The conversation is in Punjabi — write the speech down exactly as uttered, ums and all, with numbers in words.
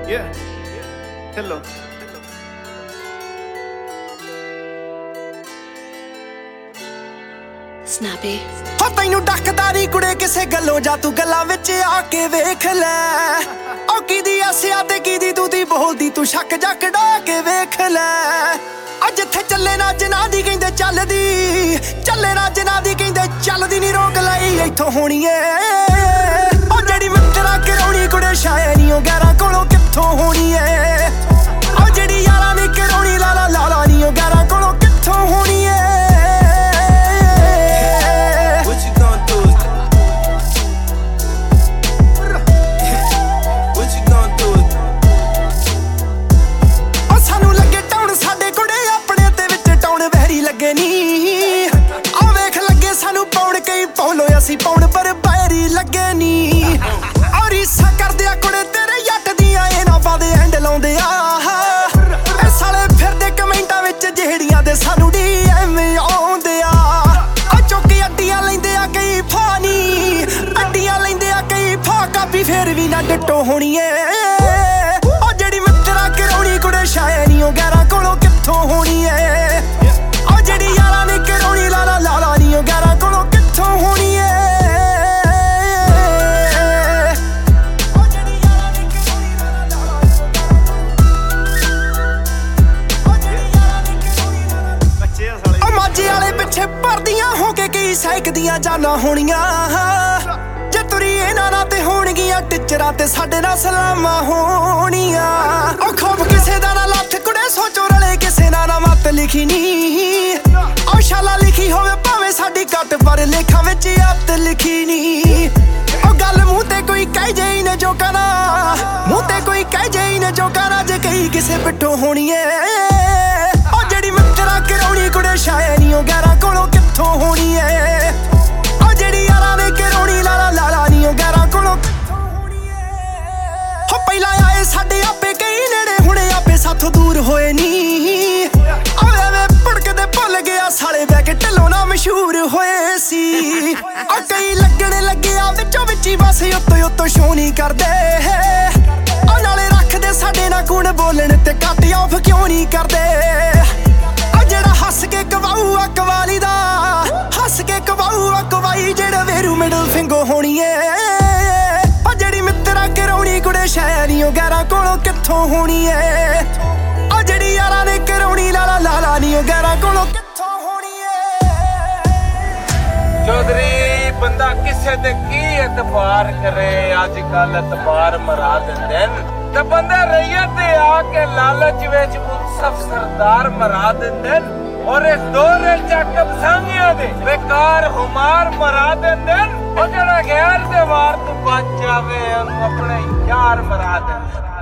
Yeah. Hello. Snappy ਹੋ ਤੈਨੂੰ ਡੱਕਦਾਰੀ ਕੁੜੇ ਕਿਸੇ ਗੱਲੋਂ ਜਾ ਤੂੰ ਗੱਲਾਂ ਵਿੱਚ ਆ ਕੇ ਵੇਖ ਲੈ ਉਹ ਕਿਦੀ ਆਸਿਆ ਤੇ ਕਿਦੀ ਤੂੰ ਦੀ ਬੋਲਦੀ ਤੂੰ ਸ਼ੱਕ ਜੱਕ ਡਾ ਕੇ ਵੇਖ ਲੈ ਅੱਜ ਜਿੱਥੇ ਚੱਲੇ ਨਾ ਜਨਾ ਦੀ ਕਹਿੰਦੇ ਚੱਲਦੀ ਚੱਲੇ ਨਾ ਜਨਾ ਦੀ ਕਹਿੰਦੇ ਚੱਲਦੀ ਨਹੀਂ ਰੋਕ ਲਈ ਇੱਥੋਂ ਹੋਣੀ ਏ ਉਹ ਜਿਹੜੀ ਮਿੱਤਰਾ ਕਰਾਉਣੀ ਕੁੜੇ ਸ਼ਾਇਰੀ ਉਹ ਗੈਰਾਂ ਕੋਲੋਂ ਕਿੱਥੋਂ ਹੋਣੀ ਏ ਉਹ ਜਿਹੜੀ ਯਾਰਾਂ ਨੇ ਕਰਾਉਣੀ ਲਾਲਾ ਲਾਲਾ ਨਹੀਂ ਉਹ ਗੈਰਾਂ ਕੋਲੋਂ ਕਿੱਥੋਂ ਹੋਣੀ ਏ ਅਸੀਂ ਪਾਉਣ ਪਰ ਬਾਇਰੀ ਲੱਗੇ ਨੀ ਔਰ ਰੀਸਾਂ ਕਰਦੇ ਆ ਕੁੜੇ ਤੇਰੇ ਜੱਟ ਦੀਆਂ ਇਹ ਨਾ ਬਾਦੇ ਐਂਡ ਲਾਉਂਦੇ ਆ ਇਹ ਸਾਲੇ ਫਿਰਦੇ ਕਮੈਂਟਾਂ ਵਿੱਚ ਜਿਹੜੀਆਂ ਦੇ ਸਾਨੂੰ ਡੀ ਐਮ ਆਉਂਦੇ ਆ ਆ ਚੁੱਕ ਅੱਡੀਆਂ ਲੈਂਦੇ ਆ ਕਈ ਫਾਨੀ ਅੱਡੀਆਂ ਲੈਂਦੇ ਆ ਕਈ ਫਾ ਕਾਪੀ ਫੇਰ ਵੀ ਨਾ ਡਿੱਟੋ ਹੋਣੀ ਏ ਉਹ ਜਿਹੜੀ ਮਿੱਤਰਾ ਕਰਾਉਣੀ ਕੁੜੇ ਸ਼ਾਇਰੀ ਉਹ ਗੈਰਾਂ ਕੋਲੋਂ ਕਿੱਥੋਂ ਹੋਣੀ ਏ ਉਹ ਜਿਹੜੀ ਯਾਰਾਂ ਨੇ ਕਰਾਉਣੀ ਲਾਲਾ ਲਾਲਾ ਨਹੀਂ ਉਹ ਗੈਰਾਂ ਕੋਲੋਂ ਕਿੱਥੋਂ ਹੋਣੀ ਏ ਭਰਦੀਆਂ ਹੋ ਕੇ ਕਈ ਸੈਕਦੀਆਂ ਜਾਨਾਂ ਹੋਣੀਆਂ ਜੇ ਤੁਰੀ ਇਹਨਾਂ ਨਾਲ ਤੇ ਹੋਣਗੀਆਂ ਟਿਚਰਾਂ ਤੇ ਸਾਡੇ ਨਾਲ ਸਲਾਮਾਂ ਹੋਣੀਆਂ ਉਹ ਖੋਬ ਕਿਸੇ ਦਾ ਨਾ ਲੱਥ ਕੁੜੇ ਸੋਚੋ ਰਲੇ ਕਿਸੇ ਨਾਲ ਨਾ ਮੱਤ ਲਿਖੀ ਨੀ ਉਹ ਸ਼ਾਲਾ ਲਿਖੀ ਹੋਵੇ ਭਾਵੇਂ ਸਾਡੀ ਘੱਟ ਪਰ ਲੇਖਾਂ ਵਿੱਚ ਅੱਤ ਲਿਖੀ ਨੀ ਉਹ ਗੱਲ ਮੂੰਹ ਤੇ ਕੋਈ ਕਹਿ ਜੇ ਨੇ ਜੋ ਕਹਣਾ ਮੂੰਹ ਤੇ ਕੋਈ ਕਹਿ ਜੇ ਨੇ ਜੋ ਕਹਣਾ ਜੇ ਕਈ ਕਿਸੇ ਪਿੱਠੋਂ ਹੋਣੀ ਏ ਉਹ ਜਿਹੜੀ ਮਿੱਤਰਾ ਕਰਾਉਣੀ ਕੁੜੇ ਸ਼ਾਇਰੀ ਉਹ ਗੈਰਾਂ ਕੋਲੋਂ ਕਿੱਥੋਂ ਹੋਣੀ ਏ ਉਹ ਜਿਹੜੀ ਯਾਰਾਂ ਨੇ ਕਰਾਉਣੀ ਲਾਲਾ ਲਾਲਾ ਨਹੀਂ ਉਹ ਗੈਰਾਂ ਕੋਲੋਂ ਕਿੱਥੋਂ ਹੋਣੀ ਏ ਹੋ ਪਹਿਲਾਂ ਆਏ ਸਾਡੇ ਆਪੇ ਕਈ ਨੇੜੇ ਹੁਣੇ ਆਪੇ ਸਾਥੋਂ ਦੂਰ ਹੋਏ ਨੀ ਓਏ ਵੇ ਭੜਕਦੇ ਭੁੱਲ ਗਿਆ ਸਾਲੇ ਬਹਿ ਕੇ ਢਿੱਲੋਂ ਨਾ ਮਸ਼ਹੂਰ ਹੋਏ ਸੀ ਉਹ ਕਈ ਲੱਗਣ ਲੱਗਿਆ ਵਿੱਚੋਂ ਵਿੱਚੀ ਬਸ ਉੱਤੋਂ ਉੱਤੋਂ ਸ਼ੋ ਨਹੀਂ ਕਰਦੇ ਉਹ ਨਾਲੇ ਰੱਖਦੇ ਸਾਡੇ ਨਾਲ ਗੁਣ ਬੋਲਣ ਤੇ ਕੱਟ ਆਫ ਕਿਉਂ ਨਹੀਂ ਕਰਦੇ ਜਿਹੜਾ ਹੱਸ ਕੇ ਕਵਾਊ ਆ ਕਵਾਲੀ ਦਾ ਹੱਸ ਕੇ ਕਵਾਊ ਆ ਕਵਾਈ ਜਿਹੜਾ ਵੇਰੂ ਮਿਡਲ ਫਿੰਗੋ ਹੋਣੀ ਏ ਉਹ ਜਿਹੜੀ ਮਿੱਤਰਾ ਕਰਾਉਣੀ ਕੁੜੇ ਸ਼ਾਇਰੀ ਉਹ ਗੈਰਾਂ ਕੋਲੋਂ ਕਿੱਥੋਂ ਹੋਣੀ ਏ ਉਹ ਜਿਹੜੀ ਯਾਰਾਂ ਨੇ ਕਰਾਉਣੀ ਲਾਲਾ ਲਾਲਾ ਨਹੀਂ ਉਹ ਗੈਰਾਂ ਕੋਲੋਂ ਕਿੱਥੋਂ ਹੋਣੀ ਏ ਚੌਧਰੀ ਬੰਦਾ ਕਿਸੇ ਤੇ ਕੀ ਇਤਬਾਰ ਕਰੇ ਅੱਜ ਕੱਲ ਇਤਬਾਰ ਮਰਾ ਦਿੰਦੇ ਨੇ ਤੇ ਬੰਦਾ ਰਈਅਤ ਤੇ ਆ ਕੇ ਲਾਲਚ ਵਿੱਚ ਮੁਨਸਫ ਸਰਦਾਰ ਮਰਾ ਦਿੰਦੇ ਔਰ ਇਸ ਦੌਰ ਚੱਕ ਬਸਾਂਗੀਆਂ ਦੇ ਬੇਕਾਰ ਹੁਮਾਰ ਮਰਾ ਦਿੰਦੇ ਉਹ ਜਿਹੜਾ ਗੈਰ ਦੇ ਵਾਰ ਤੋਂ ਬਚ ਜਾਵੇ ਉਹਨੂੰ ਆਪਣੇ ਯਾਰ ਮਰਾ ਦਿੰਦੇ